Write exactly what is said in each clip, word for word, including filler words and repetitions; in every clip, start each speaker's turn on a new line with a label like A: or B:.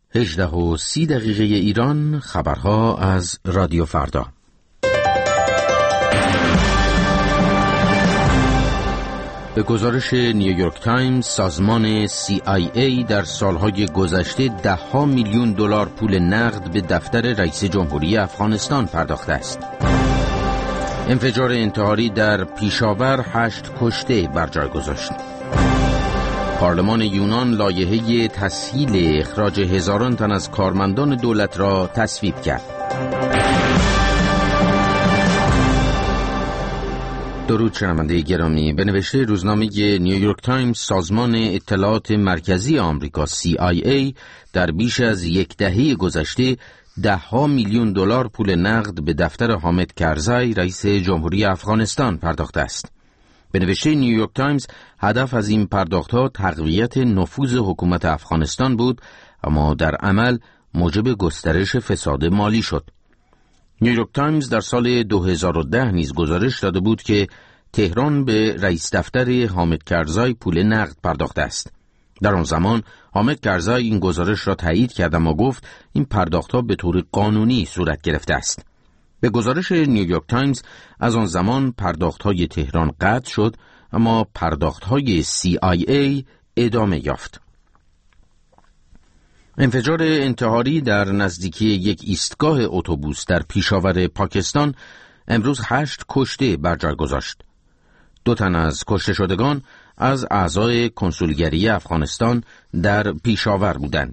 A: هجده و سی دقیقه ایران. خبرها از رادیو فردا. به گزارش نیویورک تایمز، سازمان سی آی ای در سالهای گذشته ده ها میلیون دلار پول نقد به دفتر رئیس جمهوری افغانستان پرداخته است. انفجار انتحاری در پیشاور هشت کشته بر جای گذاشت. پارلمان یونان لایحه تسهیل اخراج هزاران تن از کارمندان دولت را تصویب کرد. درود شنونده گرامی. به نوشته روزنامه نیویورک تایمز، سازمان اطلاعات مرکزی آمریکا سی آی ای در بیش از یک دهه گذشته ده ها میلیون دلار پول نقد به دفتر حامد کرزی رئیس جمهوری افغانستان پرداخته است. به نوشته نیویورک تایمز، هدف از این پرداخت‌ها تقویت نفوذ حکومت افغانستان بود، اما در عمل موجب گسترش فساد مالی شد. نیویورک تایمز در سال دو هزار و ده نیز گزارش داده بود که تهران به رئیس دفتر حامد کرزی پول نقد پرداخته است. در آن زمان حامد کرزی این گزارش را تایید کرد، اما گفت این پرداخت‌ها به طور قانونی صورت گرفته است. به گزارش نیویورک تایمز، از آن زمان پرداخت‌های تهران قطع شد، اما پرداخت‌های سی آی ای ادامه یافت. انفجار انتحاری در نزدیکی یک ایستگاه اتوبوس در پیشاور پاکستان امروز هشت کشته بر جای گذاشت. دو تن از کشته شدگان از اعضای کنسولگری افغانستان در پیشاور بودند.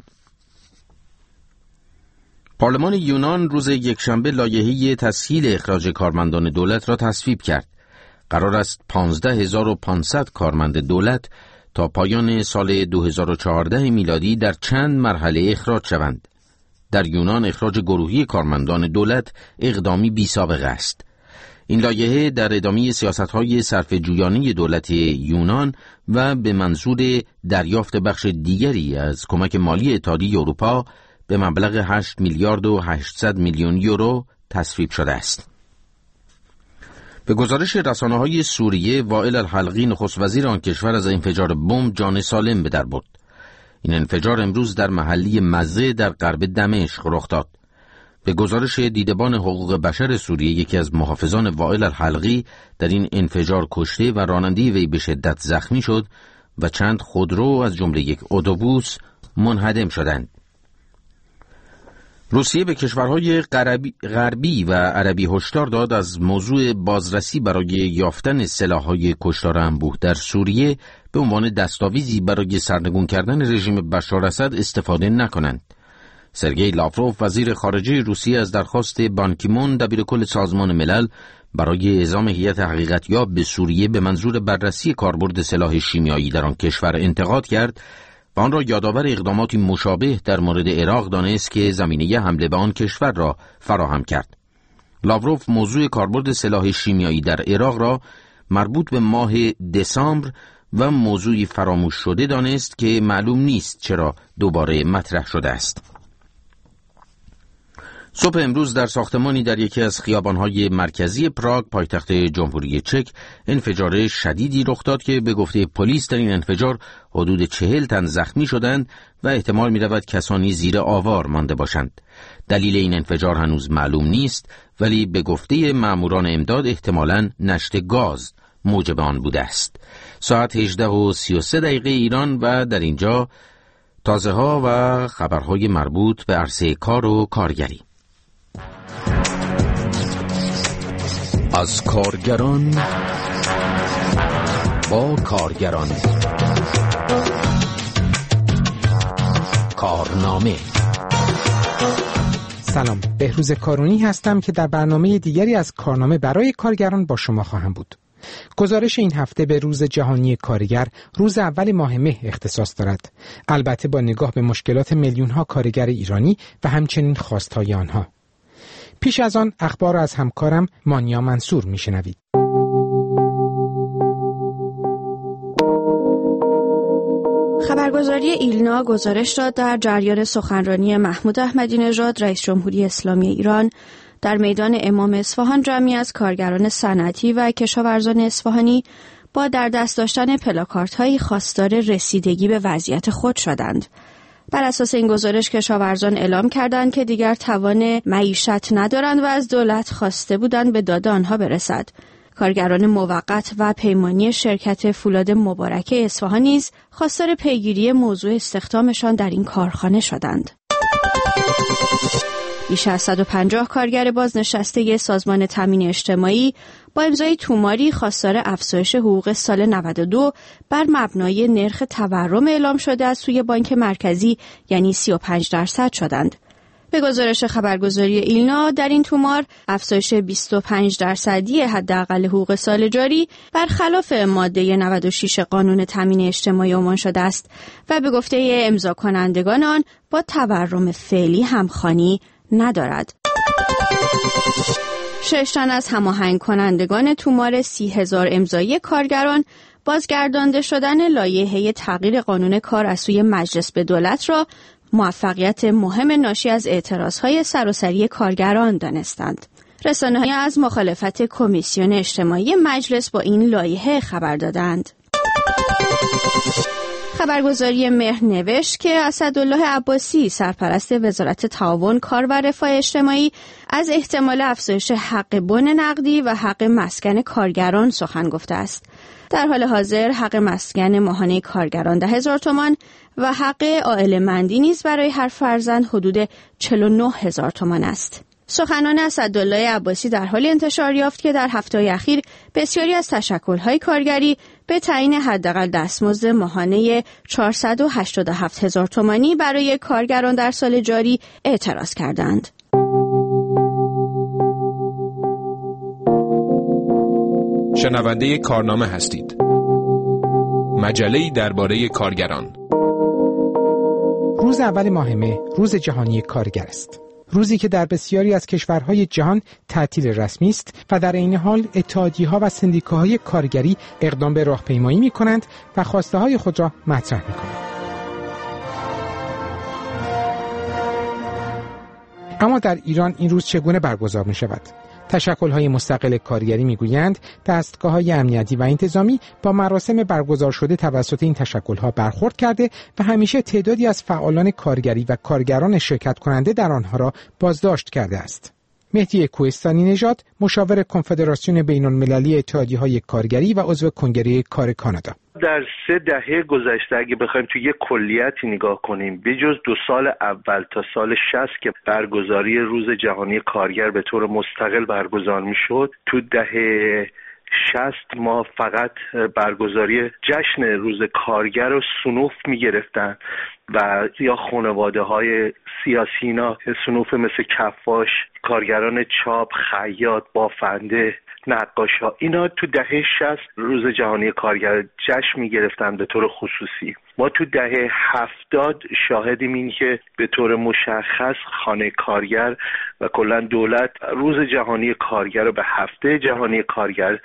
A: پارلمان یونان روز یکشنبه لایحه تسهیل اخراج کارمندان دولت را تصویب کرد. قرار است پانزده هزار و پانصد کارمند دولت تا پایان سال دو هزار و چهارده میلادی در چند مرحله اخراج شوند. در یونان اخراج گروهی کارمندان دولت اقدامی بی سابقه است. این لایحه در ادامه سیاست‌های صرفه‌جویانه دولت یونان و به منظور دریافت بخش دیگری از کمک مالی اتحادیه اروپا به مبلغ هشت میلیارد و هشتصد میلیون یورو تصویب شده است. به گزارش رسانه‌های سوریه، وائل الحلقی نخست وزیر آن کشور از انفجار بمب جان سالم به در برد. این انفجار امروز در محلی مزه در غرب دمشق رخ داد. به گزارش دیدبان حقوق بشر سوریه، یکی از محافظان وائل الحلقی در این انفجار کشته و راننده وی به شدت زخمی شد و چند خودرو از جمله یک اتوبوس منهدم شدند. روسیه به کشورهای غربی, غربی و عربی هشدار داد از موضوع بازرسی برای یافتن سلاح‌های کشتار انبوه در سوریه به عنوان دستاویزی برای سرنگون کردن رژیم بشار اسد استفاده نکنند. سرگئی لاوروف وزیر خارجه روسیه از درخواست بان کی مون دبیرکل سازمان ملل برای اعزام هیئت حقیقتیاب به سوریه به منظور بررسی کاربرد سلاح شیمیایی در آن کشور انتقاد کرد و آن را یادآور اقداماتی مشابه در مورد عراق دانست که زمینه حمله به آن کشور را فراهم کرد. لاوروف موضوع کاربرد سلاح شیمیایی در عراق را مربوط به ماه دسامبر و موضوعی فراموش شده دانست که معلوم نیست چرا دوباره مطرح شده است. صبح امروز در ساختمانی در یکی از خیابان‌های مرکزی پراگ، پایتخت جمهوری چک، انفجار شدیدی رخ داد که به گفته پلیس در این انفجار حدود چهل تن زخمی شدند و احتمال می‌رود کسانی زیر آوار مانده باشند. دلیل این انفجار هنوز معلوم نیست، ولی به گفته ماموران امداد احتمالاً نشت گاز موجب آن بوده است. ساعت هجده و سی و سه دقیقه ایران و در اینجا تازه‌ها و خبرهای مربوط به عرصه کار و کارگری. از کارگران با کارگران، کارنامه.
B: سلام، بهروز کارونی هستم که در برنامه دیگری از کارنامه برای کارگران با شما خواهم بود. گزارش این هفته به روز جهانی کارگر، روز اول ماه مه اختصاص دارد، البته با نگاه به مشکلات میلیون‌ها کارگر ایرانی و همچنین خواستهای آنها. پیش از آن اخبار از همکارم مانیا منصور میشنوید.
C: خبرگزاری ایلنا گزارش داد در جریان سخنرانی محمود احمدی نژاد رئیس جمهوری اسلامی ایران در میدان امام اصفهان جمعی از کارگران صنعتی و کشاورزان اصفهانی با در دست داشتن پلاکاردهایی خواستار رسیدگی به وضعیت خود شدند. بر اساس این گزارش کشاورزان اعلام کردند که دیگر توان معیشت ندارند و از دولت خواسته بودند به داد آنها برسد. کارگران موقت و پیمانی شرکت فولاد مبارکه اصفهان نیز خواستار پیگیری موضوع استخدامشان در این کارخانه شدند. بیش از صد و پنجاه کارگر بازنشسته سازمان تامین اجتماعی با امضای توماری خواستار افزایش حقوق سال نود و دو بر مبنای نرخ تورم اعلام شده از سوی بانک مرکزی یعنی سی و پنج درصد شدند. به گزارش خبرگزاری ایلنا در این تومار افزایش بیست و پنج درصدی حداقل حقوق سال جاری برخلاف ماده نود و شش قانون تامین اجتماعی عنوان شده است و به گفته امضا کنندگان آن با تورم فعلی همخوانی ندارد. شش تن از هماهنگ کنندگان تومار سی هزار امضایی کارگران بازگردانده شدن لایحه تغییر قانون کار از سوی مجلس به دولت را موفقیت مهم ناشی از اعتراضهای سراسری کارگران دانستند. رسانه‌ها از مخالفت کمیسیون اجتماعی مجلس با این لایحه خبر دادند. خبرگزاری مهر نوشت که اسدالله عباسی سرپرست وزارت تعاون کار و رفاه اجتماعی از احتمال افزایش حق بن نقدی و حق مسکن کارگران سخن گفته است. در حال حاضر حق مسکن ماهانه کارگران ده هزار تومان و حق عائله‌مندی نیز برای هر فرزند حدود چهل و نه هزار تومان است. سخنان اسدالله عباسی در حال انتشار یافت که در هفته‌های اخیر بسیاری از تشکل‌های کارگری به تعیین حداقل دستمزد ماهانه چهارصد و هشتاد و هفت هزار تومانی برای کارگران در سال جاری اعتراض کردند.
D: شنونده کارنامه هستید. مجله‌ای درباره کارگران.
B: روز اول ماه مه روز جهانی کارگر است. روزی که در بسیاری از کشورهای جهان تعطیل رسمی است و در عین حال اتحادیه‌ها و سندیکاهای کارگری اقدام به راهپیمایی می‌کنند و خواسته‌های خود را مطرح می‌کنند. اما در ایران این روز چگونه برگزار می‌شود؟ تشکل‌های مستقل کارگری می‌گویند دستگاه‌های امنیتی و انتظامی با مراسم برگزار شده توسط این تشکل‌ها برخورد کرده و همیشه تعدادی از فعالان کارگری و کارگران شرکت کننده در آنها را بازداشت کرده است. مهدی کوهستانی نژاد، مشاور کنفدراسیون بین‌المللی اتحادیه‌های کارگری و عضو کنگره کار کانادا:
E: در سه دهه گذشته اگه بخوایم تو یک کلیتی نگاه کنیم، بجز دو سال اول تا سال شصت که برگزاری روز جهانی کارگر به طور مستقل برگزار میشد، تو دهه شصت ما فقط برگزاری جشن روز کارگر رو صنوف میگرفتن و یا خانواده های سیاسینا صنوف مثل کفاش، کارگران چاپ، خیاط، بافنده، نقاشا، اینا تو دهه شصت روز جهانی کارگر جشن میگرفتن به طور خصوصی. ما تو دهه هفتاد شاهدیم این که به طور مشخص خانه کارگر و کلا دولت روز جهانی کارگر رو به هفته جهانی کارگر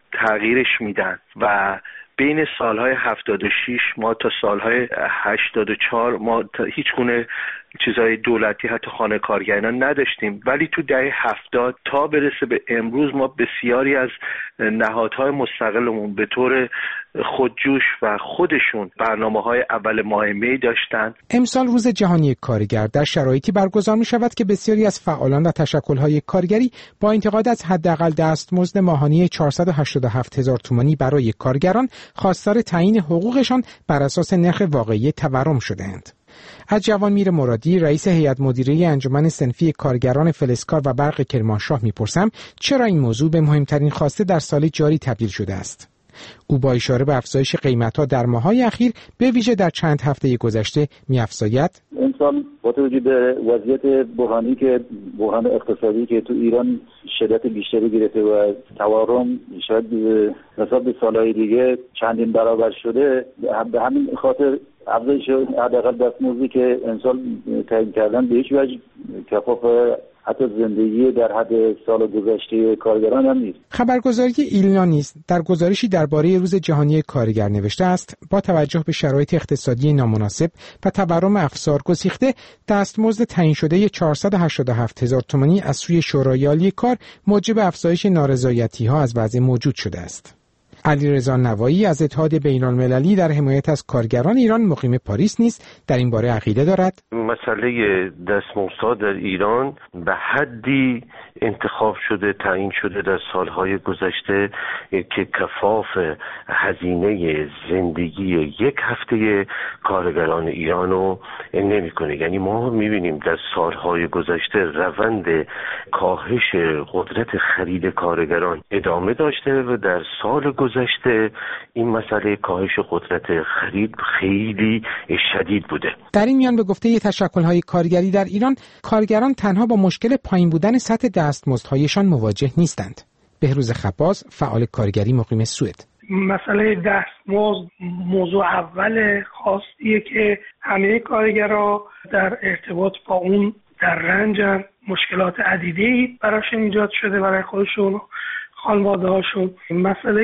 E: تغییرش میدن و بین سالهای هفتاد و شش ما تا سالهای هشتاد و چهار ما هیچ گونه چیزهای دولتی حتی خانه کارگران نداشتیم، ولی تو دهه هفتاد تا برسه به امروز ما بسیاری از نهادهای مستقلمون به طور خودجوش و خودشون برنامه‌های اول ماه می داشتن.
B: امسال روز جهانی کارگر در شرایطی برگزار می شود که بسیاری از فعالان و تشکل‌های کارگری با انتقاد از حداقل دستمزد ماهانه چهارصد و هشتاد و هفت هزار تومانی برای کارگران خواستار تعیین حقوقشان بر اساس نرخ واقعی تورم شده‌اند. از جوانمیر مرادی، رئیس هیئت مدیره انجمن صنفی کارگران فلزکار و برق کرمانشاه میپرسم چرا این موضوع به مهمترین خواسته در سال جاری تبدیل شده است. او با اشاره به افزایش قیمت‌ها در ماه‌های اخیر به ویژه در چند هفته گذشته می‌افزاید:
F: امسال با توجه به وضعیت بحرانی که بحران اقتصادی که تو ایران شدت بیشتری گرفته و تورم شاید نسبت به سال‌های دیگه چندین برابر شده، به همین خاطر افزایش حداقل دستمزدی که امسال تعیین کردن به هیچ وجه کفاف حتی زندگی در حد سال گذشته کارگران هم نیست.
B: خبرگزاری ایلنا نیز در گزارشی درباره روز جهانی کارگر نوشته است با توجه به شرایط اقتصادی نامناسب و تورم افزار گسیخته، دستمزد تعیین شده چهارصد و هشتاد و هفت هزار تومانی از سوی شورای عالی کار موجب افزایش نارضایتی‌ها از وضع موجود شده است. علیرضا نوایی از اتحاد بین‌المللی در حمایت از کارگران ایران مقیم پاریس نیز در این باره عقیده دارد.
E: مسئله دستمزدها در ایران به حدی انتخاب شده، تعیین شده در سالهای گذشته که کفاف هزینه زندگی یک هفته کارگران ایرانو نمی‌کنه. یعنی ما می‌بینیم در سالهای گذشته روند کاهش قدرت خرید کارگران ادامه داشته و در سال گذشته این مسئله کاهش قدرت خرید خیلی شدید بوده.
B: در این میان به گفته تشکل‌های کارگری در ایران، کارگران تنها با مشکل پایین بودن سطح دستمزدهایشان مواجه نیستند. بهروز خباز، فعال کارگری مقیم سوئد:
G: مسئله دستمزد موضوع اول خاصیه که همه کارگرها در ارتباط با اون در رنجن. مشکلات عدیده‌ای براشون ایجاد شده برای خودشون و خانواده‌هاشون. مسئله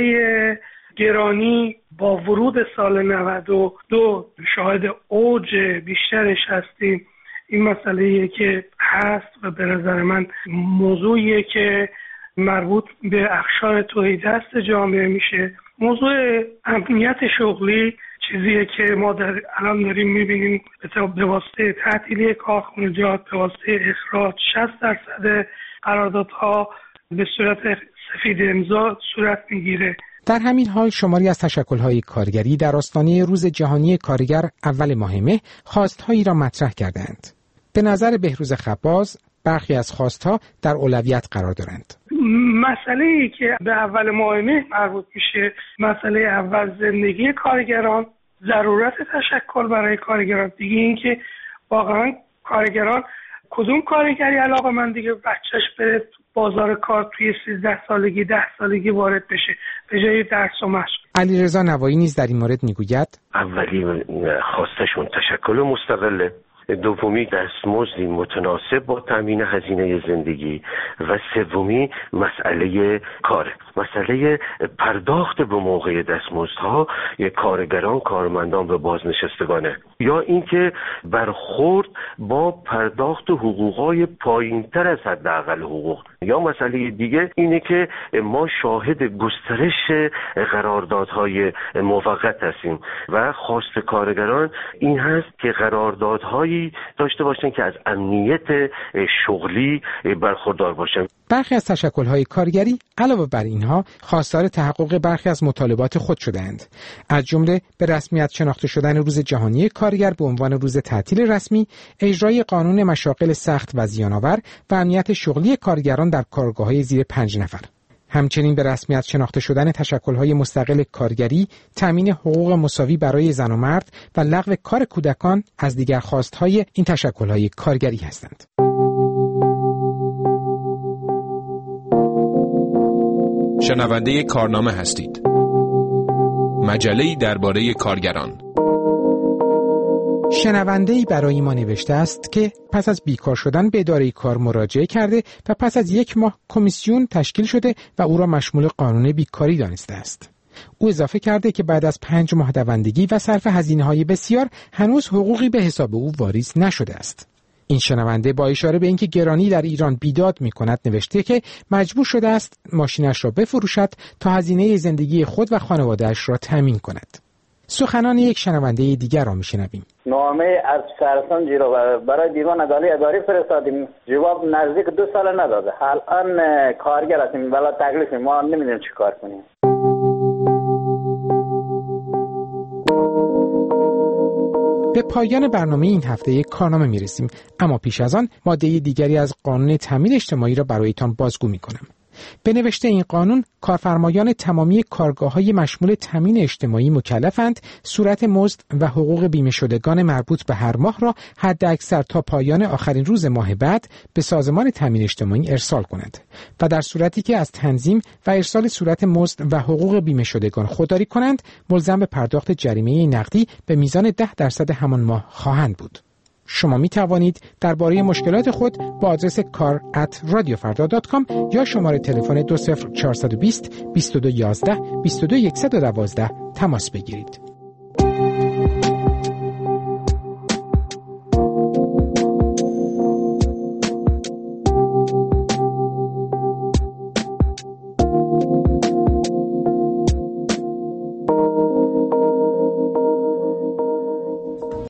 G: گرانی با ورود سال نود و دو شاهد اوج بیشترش هستیم. این مسئله‌ایه که هست و به نظر من موضوعیه که مربوط به اقشار تهیدست جامعه میشه. موضوع امنیت شغلی چیزیه که ما در الان داریم میبینیم به واسطه تعطیلی کارخانجات، به واسطه اخراج شصت درصد قراردادها به صورت سفید امضا صورت میگیره.
B: در همین حال شماری از تشکل‌های کارگری در آستانه روز جهانی کارگر اول ماه مه خواستهایی را مطرح کردند. به نظر بهروز خباز، برخی از خواستها در اولویت قرار دارند.
G: مسئله‌ای که به اول ماه مه مربوط میشه، مسئله اول زندگی کارگران، ضرورت تشکل برای کارگران. دیگه این که واقعا کارگران، کدوم کارگری علاقه من دیگه بچهش به بازار کار توی سیزده سالگی ده سالگی وارد بشه به جای درس و مشق.
B: علیرضا نوایی نیز در این مورد میگوید:
E: اولی خواستشون تشکل مستقله، دومی دستمزدی متناسب با تامین هزینه زندگی و سومی مسئله کار، مسئله پرداخت به موقع دستمزدها کارگران کارمندان به بازنشستگانه، یا اینکه برخورد با پرداخت حقوقهای پایینتر از حداقل حقوق، یا مسئله دیگه اینه که ما شاهد گسترش قراردادهای موقت هستیم و خواست کارگران این هست که قراردادهای داشته باشن که از امنیت شغلی برخوردار باشن.
B: برخی از تشکل‌های کارگری علاوه بر اینها خواستار تحقق برخی از مطالبات خود شدند، از جمله به رسمیت شناخته شدن روز جهانی کارگر به عنوان روز تعطیل رسمی، اجرای قانون مشاغل سخت و زیان‌آور و امنیت شغلی کارگران در کارگاه‌های زیر پنج نفر. همچنین به رسمیت شناخته شدن تشکل‌های مستقل کارگری، تامین حقوق مساوی برای زن و مرد و لغو کار کودکان از دیگر خواست‌های این تشکل‌های کارگری هستند.
D: شنونده کارنامه هستید. مجله‌ای درباره کارگران.
B: شنونده‌ای برای ما نوشته است که پس از بیکار شدن به اداره کار مراجعه کرده و پس از یک ماه کمیسیون تشکیل شده و او را مشمول قانون بیکاری دانسته است. او اضافه کرده که بعد از پنج ماه دوندگی و صرف هزینه‌های بسیار هنوز حقوقی به حساب او واریز نشده است. این شنونده با اشاره به اینکه گرانی در ایران بیداد می‌کند نوشته که مجبور شده است ماشینش را بفروشد تا هزینه زندگی خود و خانواده‌اش را تامین کند. سخنان یک شنونده دیگر را میشنویم.
H: نامه از شهرستان جیرو برای دیوان عدالت اداری فرستادیم، جواب نزدیک دو سال نداده. الان کارگر هستیم، بلا تکلیف ما نمیدونیم چی کار کنیم.
B: به پایان برنامه این هفته کارنامه میرسیم، اما پیش از آن ماده دیگری از قانون تامین اجتماعی را برایتان بازگو میکنم. به نوشته این قانون، کارفرمایان تمامی کارگاه‌های مشمول تامین اجتماعی مکلفند صورت مزد و حقوق بیمه شدگان مربوط به هر ماه را حداکثر تا پایان آخرین روز ماه بعد به سازمان تامین اجتماعی ارسال کنند و در صورتی که از تنظیم و ارسال صورت مزد و حقوق بیمه شدگان خودداری کنند، ملزم به پرداخت جریمه نقدی به میزان ده درصد همان ماه خواهند بود. شما می توانید درباره مشکلات خود با آدرس کار ات رادیو فردا دات کام یا شماره تلفن دو صفر چهار دو صفر بیست بیست و دو یازده بیست و دو صفر یک یک دو تماس بگیرید.